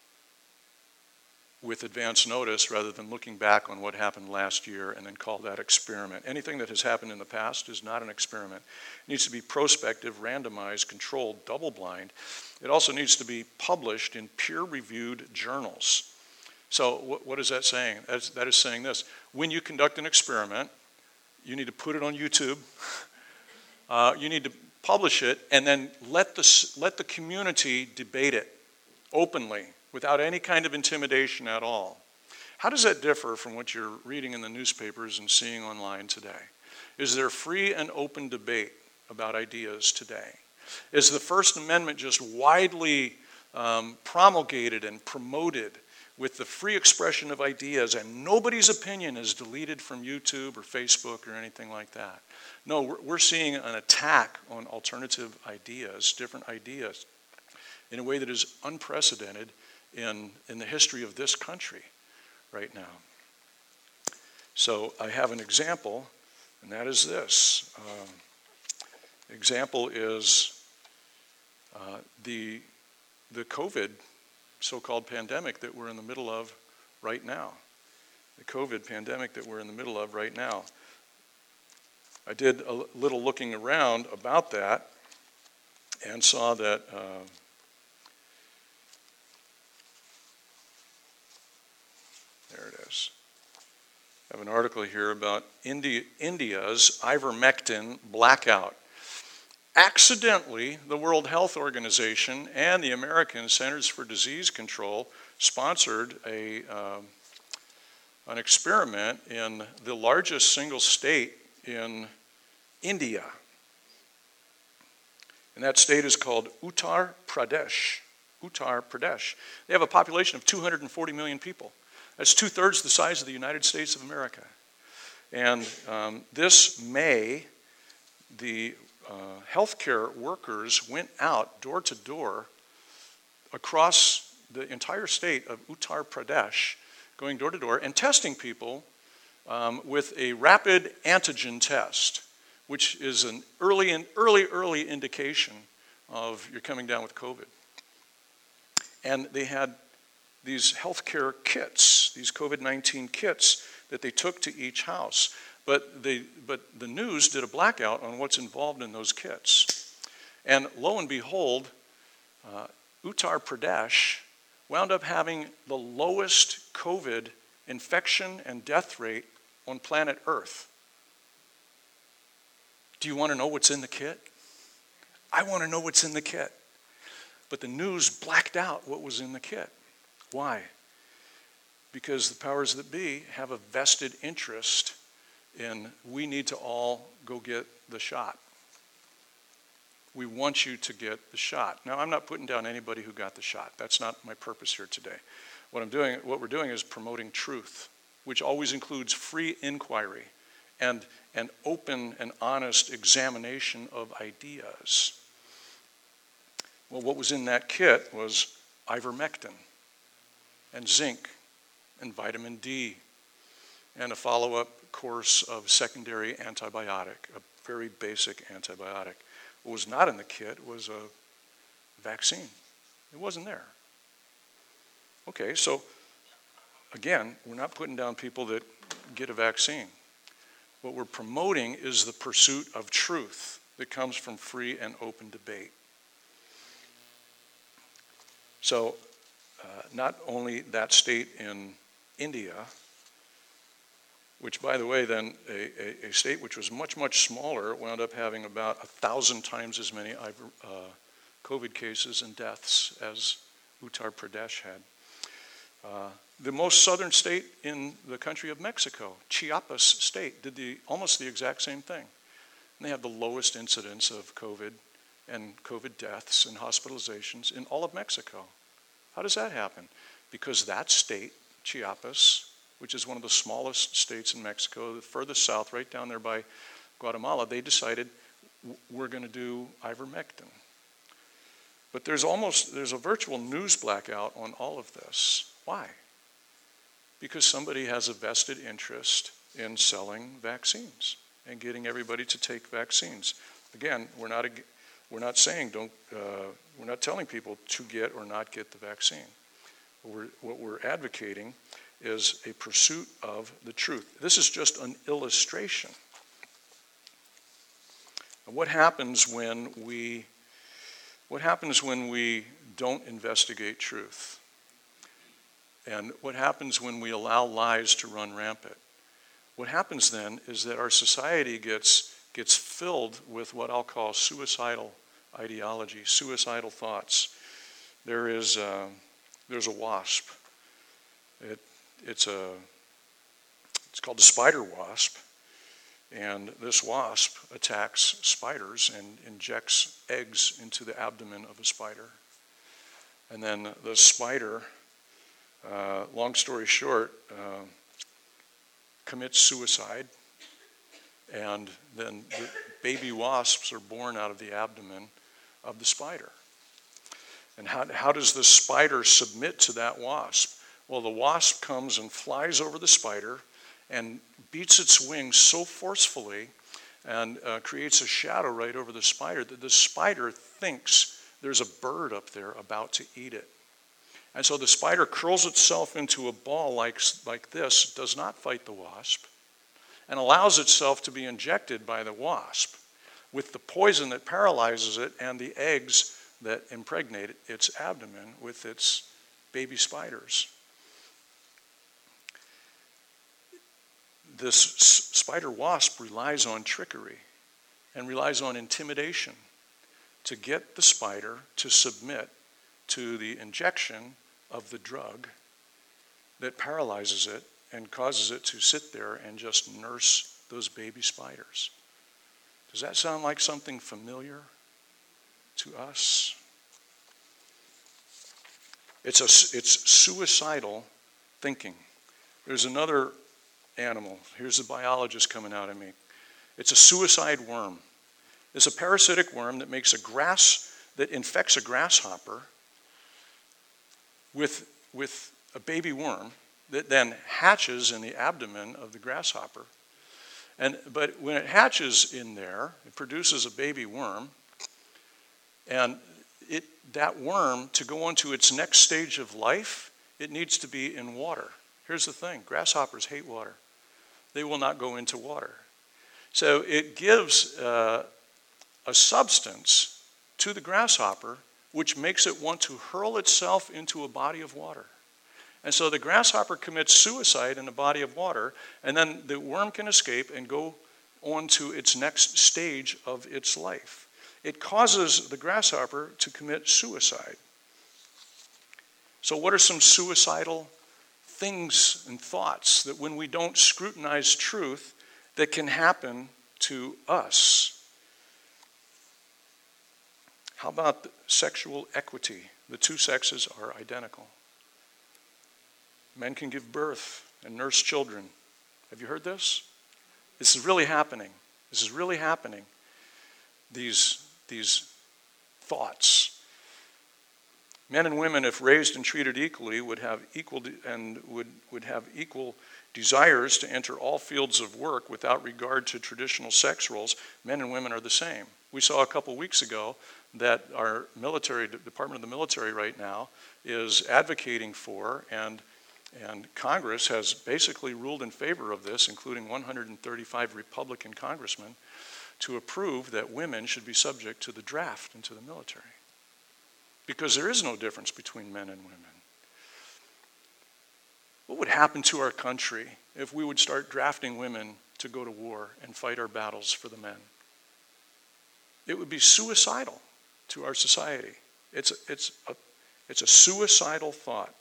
A: with advance notice, rather than looking back on what happened last year and then call that experiment. Anything that has happened in the past is not an experiment. It needs to be prospective, randomized, controlled, double-blind. It also needs to be published in peer-reviewed journals. So what, what is that saying? That's, that is saying this. When you conduct an experiment, you need to put it on YouTube. Uh, you need to publish it, and then let the, let the community debate it openly, without any kind of intimidation at all. How does that differ from what you're reading in the newspapers and seeing online today? Is there free and open debate about ideas today? Is the First Amendment just widely um, promulgated and promoted with the free expression of ideas, and nobody's opinion is deleted from YouTube or Facebook or anything like that? No, we're, we're seeing an attack on alternative ideas, different ideas, in a way that is unprecedented in, in the history of this country right now. So I have an example, and that is this. Um, example is uh, the the COVID so-called pandemic that we're in the middle of right now. The COVID pandemic that we're in the middle of right now. I did a little looking around about that and saw that uh, there it is. I have an article here about India, India's ivermectin blackout. Accidentally, the World Health Organization and the American Centers for Disease Control sponsored a um, an experiment in the largest single state in India. And that state is called Uttar Pradesh. Uttar Pradesh. They have a population of two hundred forty million people. That's two-thirds the size of the United States of America. And um, this May, the uh, healthcare workers went out door to door across the entire state of Uttar Pradesh, going door to door and testing people um, with a rapid antigen test, which is an early, and early, early indication of you're coming down with COVID. And they had these healthcare kits, these COVID nineteen kits that they took to each house. But they, but the news did a blackout on what's involved in those kits. And lo and behold, uh, Uttar Pradesh wound up having the lowest COVID infection and death rate on planet Earth. Do you want to know what's in the kit? I want to know what's in the kit. But the news blacked out what was in the kit. Why? Because the powers that be have a vested interest in we need to all go get the shot. We want you to get the shot. Now, I'm not putting down anybody who got the shot. That's not my purpose here today. What I'm doing, what we're doing is promoting truth, which always includes free inquiry and an open and honest examination of ideas. Well, what was in that kit was ivermectin and zinc and vitamin D and a follow-up course of secondary antibiotic, a very basic antibiotic. What was not in the kit was a vaccine. It wasn't there. Okay, so again, we're not putting down people that get a vaccine. What we're promoting is the pursuit of truth that comes from free and open debate. So, uh, not only that state in India, which, by the way, then a, a, a state which was much, much smaller wound up having about a thousand times as many uh, COVID cases and deaths as Uttar Pradesh had. Uh, the most southern state in the country of Mexico, Chiapas state, did the almost the exact same thing. And they have the lowest incidence of COVID and COVID deaths and hospitalizations in all of Mexico. How does that happen? Because that state, Chiapas, which is one of the smallest states in Mexico, the furthest south, right down there by Guatemala, they decided we're going to do ivermectin. But there's almost, there's a virtual news blackout on all of this. Why? Because somebody has a vested interest in selling vaccines and getting everybody to take vaccines. Again, we're not, we're not saying don't, uh, we're not telling people to get or not get the vaccine. What we're, what we're advocating is a pursuit of the truth. This is just an illustration. What happens when we what happens when we don't investigate truth? And what happens when we allow lies to run rampant? What happens then is that our society gets gets filled with what I'll call suicidal ideology, suicidal thoughts. There is uh, there's a wasp. It It's a, it's called the spider wasp, and this wasp attacks spiders and injects eggs into the abdomen of a spider. And then the spider, uh, long story short, uh, commits suicide, and then the baby wasps are born out of the abdomen of the spider. And how, how does the spider submit to that wasp? Well, the wasp comes and flies over the spider and beats its wings so forcefully and uh, creates a shadow right over the spider that the spider thinks there's a bird up there about to eat it. And so the spider curls itself into a ball like, like this, does not fight the wasp, and allows itself to be injected by the wasp with the poison that paralyzes it and the eggs that impregnate its abdomen with its baby spiders. This spider wasp relies on trickery and relies on intimidation to get the spider to submit to the injection of the drug that paralyzes it and causes it to sit there and just nurse those baby spiders. Does that sound like something familiar to us? It's a, it's suicidal thinking. There's another animal. Here's the biologist coming out at me. It's a suicide worm. It's a parasitic worm that makes a grass, that infects a grasshopper with, with a baby worm that then hatches in the abdomen of the grasshopper. And, but when it hatches in there, it produces a baby worm, and it, that worm, to go on to its next stage of life, it needs to be in water. Here's the thing, grasshoppers hate water. They will not go into water. So it gives uh, a substance to the grasshopper which makes it want to hurl itself into a body of water. And so the grasshopper commits suicide in a body of water, and then the worm can escape and go on to its next stage of its life. It causes the grasshopper to commit suicide. So what are some suicidal things and thoughts that when we don't scrutinize truth that can happen to us? How about sexual equity? The two sexes are identical. Men can give birth and nurse children. Have you heard this? This is really happening. This is really happening. These, these thoughts. Men and women, if raised and treated equally, would have equal de- and would, would have equal desires to enter all fields of work without regard to traditional sex roles. Men and women are the same. We saw a couple weeks ago that our military, Department of the Military right now, is advocating for, and And Congress has basically ruled in favor of this, including one hundred thirty-five Republican congressmen, to approve that women should be subject to the draft into the military. Because there is no difference between men and women. What would happen to our country if we would start drafting women to go to war and fight our battles for the men? It would be suicidal to our society. It's a, it's a, it's a suicidal thought.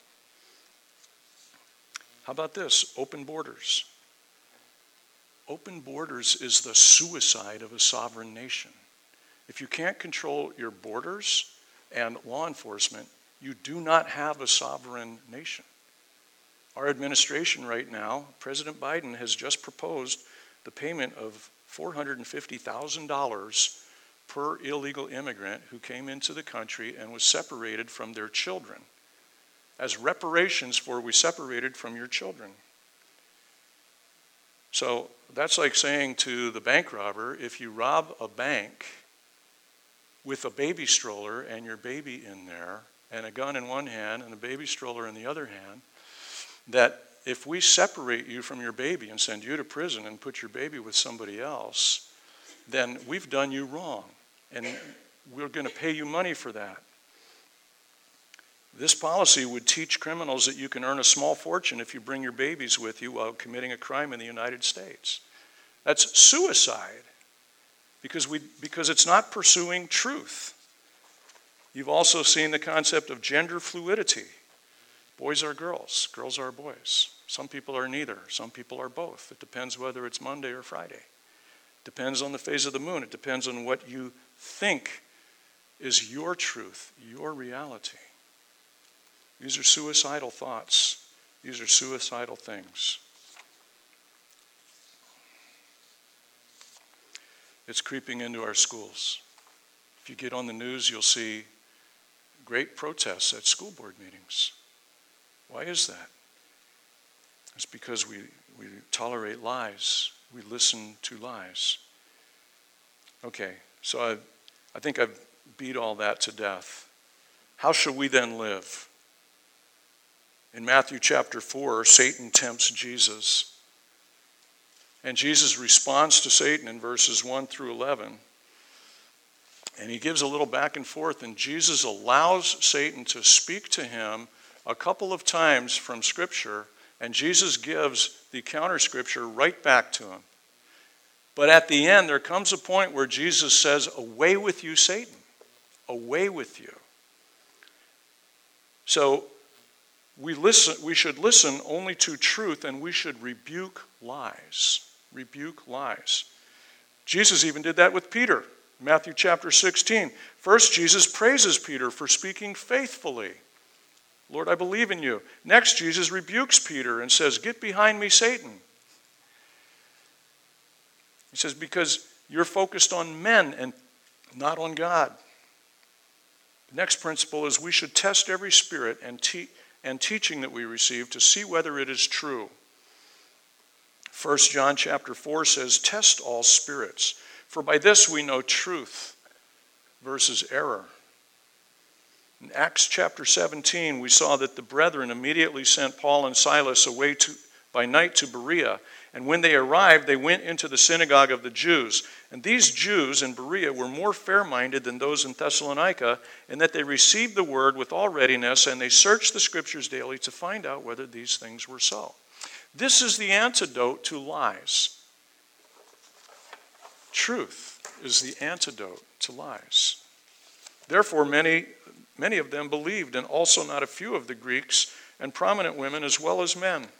A: How about this? Open borders. Open borders is the suicide of a sovereign nation. If you can't control your borders and law enforcement, you do not have a sovereign nation. Our administration right now, President Biden has just proposed the payment of four hundred fifty thousand dollars per illegal immigrant who came into the country and was separated from their children, as reparations for we separated from your children. So that's like saying to the bank robber, if you rob a bank with a baby stroller and your baby in there, and a gun in one hand and a baby stroller in the other hand, that if we separate you from your baby and send you to prison and put your baby with somebody else, then we've done you wrong, and we're going to pay you money for that. This policy would teach criminals that you can earn a small fortune if you bring your babies with you while committing a crime in the United States. That's suicide because we because it's not pursuing truth. You've also seen the concept of gender fluidity. Boys are girls, girls are boys. Some people are neither, some people are both. It depends whether it's Monday or Friday. Depends on the phase of the moon. It depends on what you think is your truth, your reality. These are suicidal thoughts. These are suicidal things. It's creeping into our schools. If you get on the news, you'll see great protests at school board meetings. Why is that? It's because we, we tolerate lies. We listen to lies. Okay, so I, I think I've beat all that to death. How shall we then live? In Matthew chapter four, Satan tempts Jesus. And Jesus responds to Satan in verses one through eleven. And he gives a little back and forth, and Jesus allows Satan to speak to him a couple of times from Scripture, and Jesus gives the counter Scripture right back to him. But at the end, there comes a point where Jesus says, "Away with you, Satan. Away with you." So we listen. We should listen only to truth, and we should rebuke lies. Rebuke lies. Jesus even did that with Peter. Matthew chapter sixteen. First, Jesus praises Peter for speaking faithfully. "Lord, I believe in you." Next, Jesus rebukes Peter and says, "Get behind me, Satan." He says, because you're focused on men and not on God. The next principle is we should test every spirit and, te- and teaching that we receive to see whether it is true. First John chapter four says, "Test all spirits, for by this we know truth versus error." In Acts chapter seventeen, we saw that the brethren immediately sent Paul and Silas away to, by night to Berea. And when they arrived, they went into the synagogue of the Jews. And these Jews in Berea were more fair-minded than those in Thessalonica, in that they received the word with all readiness, and they searched the Scriptures daily to find out whether these things were so. This is the antidote to lies. Truth is the antidote to lies. Therefore, many, many of them believed, and also not a few of the Greeks, and prominent women as well as men.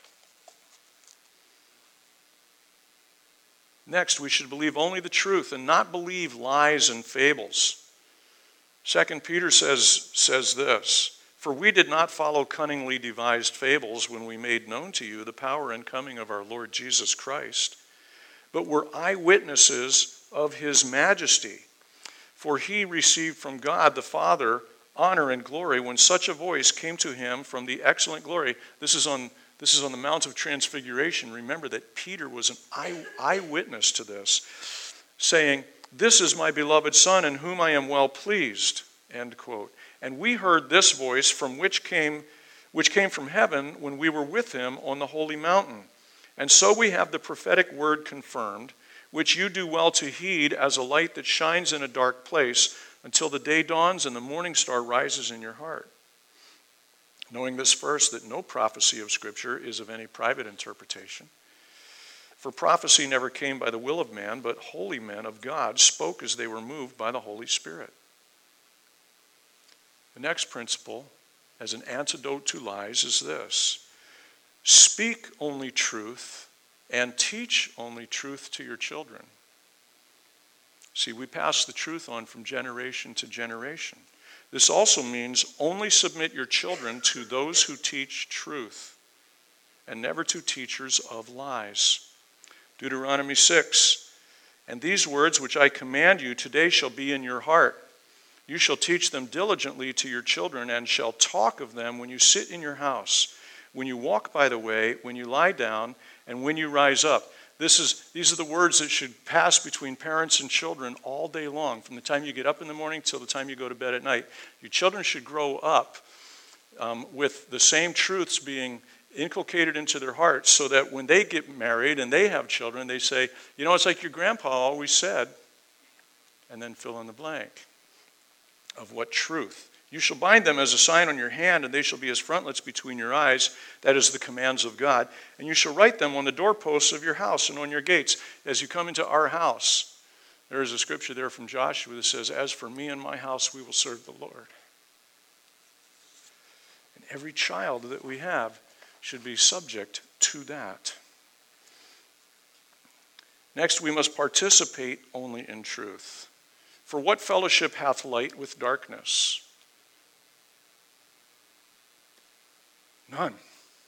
A: Next, we should believe only the truth and not believe lies and fables. Second Peter says, says this, "For we did not follow cunningly devised fables when we made known to you the power and coming of our Lord Jesus Christ, but were eyewitnesses of his majesty. For he received from God the Father honor and glory when such a voice came to him from the excellent glory." This is on This is on the Mount of Transfiguration. Remember that Peter was an eye, eyewitness to this, saying, "This is my beloved Son in whom I am well pleased," end quote. "And we heard this voice from which came, which came from heaven when we were with him on the holy mountain. And so we have the prophetic word confirmed, which you do well to heed as a light that shines in a dark place until the day dawns and the morning star rises in your heart. Knowing this first, that no prophecy of Scripture is of any private interpretation. For prophecy never came by the will of man, but holy men of God spoke as they were moved by the Holy Spirit." The next principle, as an antidote to lies, is this: speak only truth and teach only truth to your children. See, we pass the truth on from generation to generation. This also means only submit your children to those who teach truth and never to teachers of lies. Deuteronomy six, "And these words which I command you today shall be in your heart. You shall teach them diligently to your children and shall talk of them when you sit in your house, when you walk by the way, when you lie down, and when you rise up." This is, these are the words that should pass between parents and children all day long, from the time you get up in the morning till the time you go to bed at night. Your children should grow up um, with the same truths being inculcated into their hearts, so that when they get married and they have children, they say, "You know, it's like your grandpa always said," and then fill in the blank of what truth. "You shall bind them as a sign on your hand, and they shall be as frontlets between your eyes." That is the commands of God. "And you shall write them on the doorposts of your house and on your gates." As you come into our house, there is a scripture there from Joshua that says, "As for me and my house, we will serve the Lord." And every child that we have should be subject to that. Next, we must participate only in truth. "For what fellowship hath light with darkness?" None.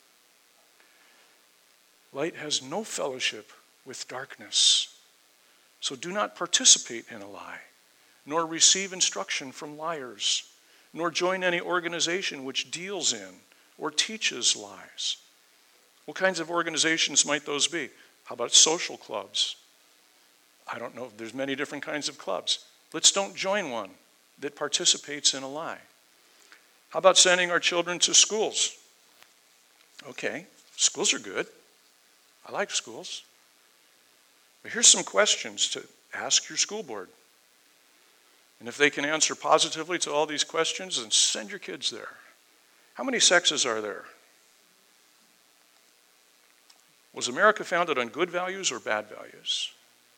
A: Light has no fellowship with darkness. So do not participate in a lie, nor receive instruction from liars, nor join any organization which deals in or teaches lies. What kinds of organizations might those be? How about social clubs? I don't know. There's many different kinds of clubs. Let's don't join one. that participates in a lie? How about sending our children to schools? Okay, schools are good. I like schools. But here's some questions to ask your school board. And if they can answer positively to all these questions, then send your kids there. How many sexes are there? Was America founded on good values or bad values?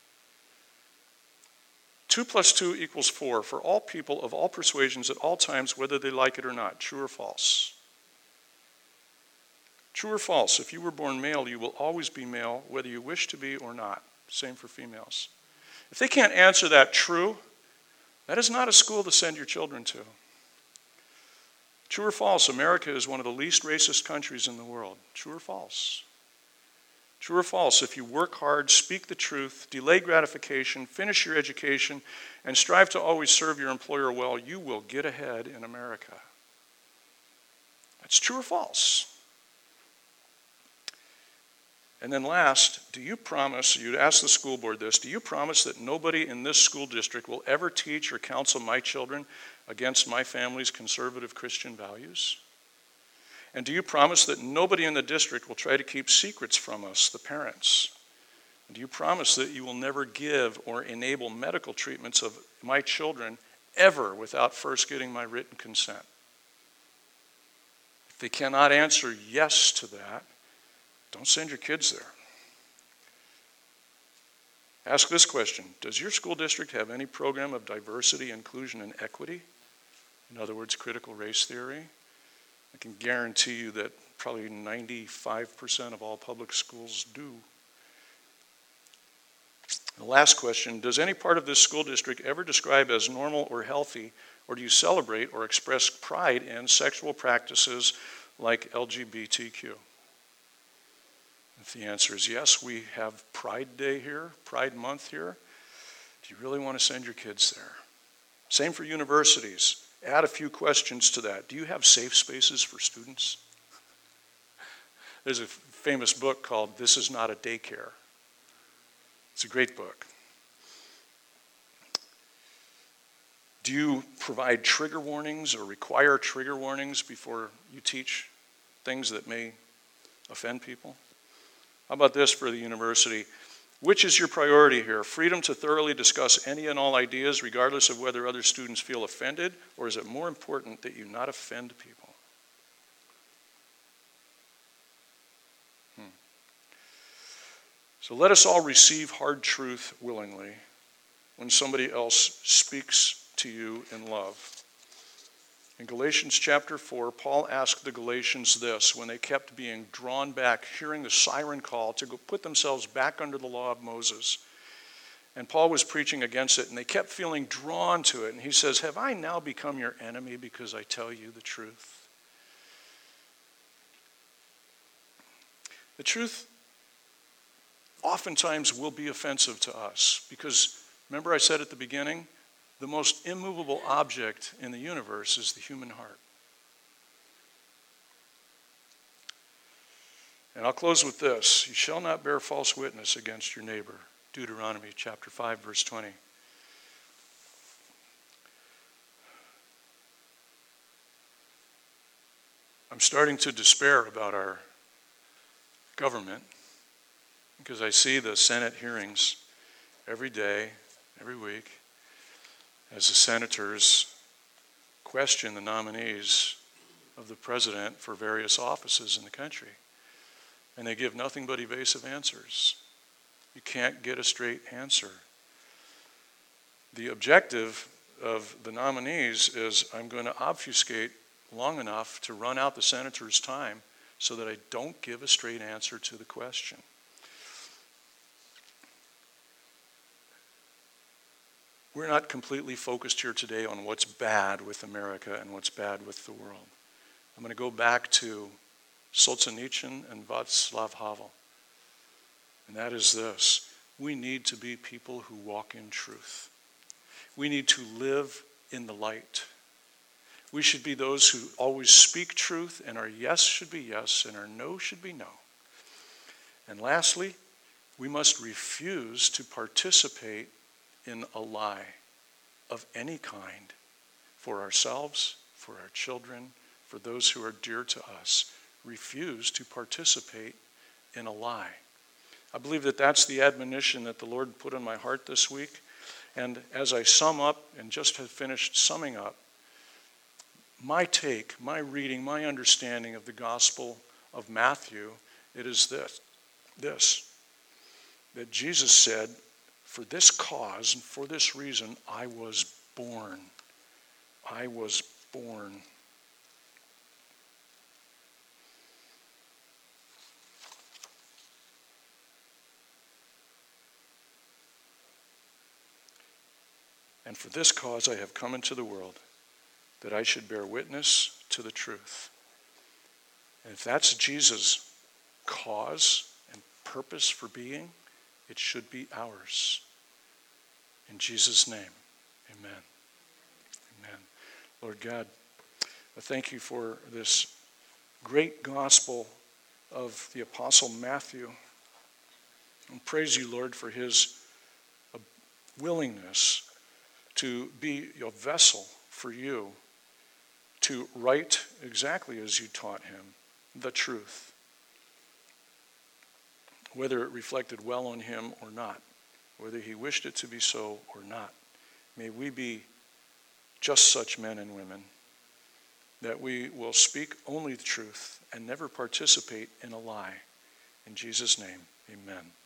A: Two plus two equals four for all people of all persuasions at all times, whether they like it or not. True or false? True or false? If you were born male, you will always be male, whether you wish to be or not. Same for females. If they can't answer that true, that is not a school to send your children to. True or false? America is one of the least racist countries in the world. True or false? True or false? If you work hard, speak the truth, delay gratification, finish your education, and strive to always serve your employer well, you will get ahead in America. That's true or false? And then last, do you promise, you'd ask the school board this, do you promise that nobody in this school district will ever teach or counsel my children against my family's conservative Christian values? And do you promise that nobody in the district will try to keep secrets from us, the parents? And do you promise that you will never give or enable medical treatments of my children ever without first getting my written consent? If they cannot answer yes to that, don't send your kids there. Ask this question: does your school district have any program of diversity, inclusion, and equity? In other words, critical race theory? I can guarantee you that probably ninety-five percent of all public schools do. The last question: does any part of this school district ever describe as normal or healthy, or do you celebrate or express pride in sexual practices like L G B T Q? If the answer is yes, we have Pride Day here, Pride Month here. Do you really want to send your kids there? Same for universities. Add a few questions to that. Do you have safe spaces for students? There's a famous book called This Is Not a Daycare. It's a great book. Do you provide trigger warnings or require trigger warnings before you teach things that may offend people? How about this for the university? Which is your priority here? Freedom to thoroughly discuss any and all ideas, regardless of whether other students feel offended, or is it more important that you not offend people? Hmm. So let us all receive hard truth willingly when somebody else speaks to you in love. In Galatians chapter four, Paul asked the Galatians this when they kept being drawn back, hearing the siren call to go put themselves back under the law of Moses. And Paul was preaching against it, and they kept feeling drawn to it. And he says, have I now become your enemy because I tell you the truth? The truth oftentimes will be offensive to us because, remember I said at the beginning, the most immovable object in the universe is the human heart. And I'll close with this. You shall not bear false witness against your neighbor. Deuteronomy chapter five, verse twenty. I'm starting to despair about our government because I see the Senate hearings every day, every week, as the senators question the nominees of the president for various offices in the country. And they give nothing but evasive answers. You can't get a straight answer. The objective of the nominees is I'm going to obfuscate long enough to run out the senator's time so that I don't give a straight answer to the question. We're not completely focused here today on what's bad with America and what's bad with the world. I'm going to go back to Solzhenitsyn and Václav Havel. And that is this. We need to be people who walk in truth. We need to live in the light. We should be those who always speak truth, and our yes should be yes, and our no should be no. And lastly, we must refuse to participate in a lie of any kind for ourselves, for our children, for those who are dear to us, refuse to participate in a lie. I believe that that's the admonition that the Lord put on my heart this week. And as I sum up and just have finished summing up, my take, my reading, my understanding of the Gospel of Matthew, it is this, this, that Jesus said, for this cause and for this reason, I was born. I was born. And for this cause I have come into the world, that I should bear witness to the truth. And if that's Jesus' cause and purpose for being, it should be ours. In Jesus' name, amen. Amen. Lord God, I thank you for this great gospel of the Apostle Matthew. And praise you, Lord, for his willingness to be a vessel for you to write exactly as you taught him, the truth, whether it reflected well on him or not, whether he wished it to be so or not. May we be just such men and women that we will speak only the truth and never participate in a lie. In Jesus' name, amen.